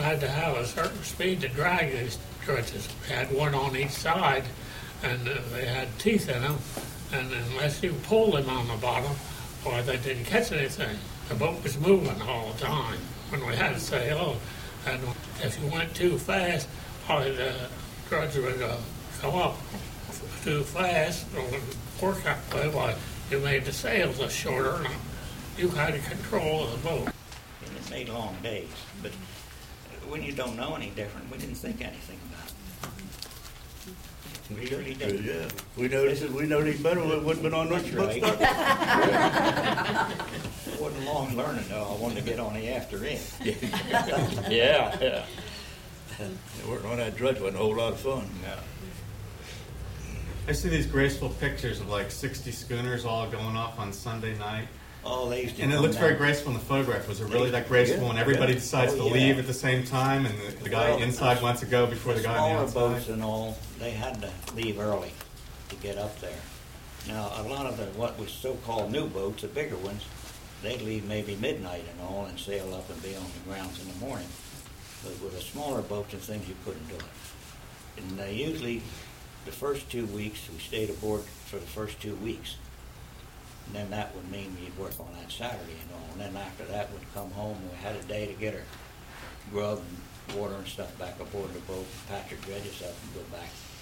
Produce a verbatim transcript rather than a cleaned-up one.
had to have a certain speed to drag these dredges. We had one on each side, and uh, they had teeth in them, and unless you pulled them on the bottom, or they didn't catch anything. The boat was moving all the time when we had to sail, and if you went too fast, probably the dredge would uh, come up too fast, or work that way, while you made the sails a shorter, and you had control of the boat. And it made long days, but when you don't know any different, we didn't think anything about it. We really didn't. Yeah, we noticed it. We know any better. We wouldn't been on That's this boat right. start. It wasn't long learning though. I wanted to get on the after end. Yeah, yeah. Working on that dredge wasn't a whole lot of fun. No. I see these graceful pictures of like sixty schooners all going off on Sunday night. Oh, they used to And it come looks very down. graceful in the photograph. Was it really that graceful Yeah, when everybody yeah. decides Oh, to yeah. leave at the same time and the, the guy Well, inside wants to go before the guy on the smaller boats outside? and all, they had to leave early to get up there. Now, a lot of the, what was so-called new boats, the bigger ones, they'd leave maybe midnight and all and sail up and be on the grounds in the morning. But with the smaller boats and things, you couldn't do it. And uh, usually, the first two weeks, we stayed aboard for the first two weeks. And then that would mean you'd work on that Saturday and all. And then after that, we'd come home, we had a day to get our grub and water and stuff back aboard the boat, patch our dredges up and go back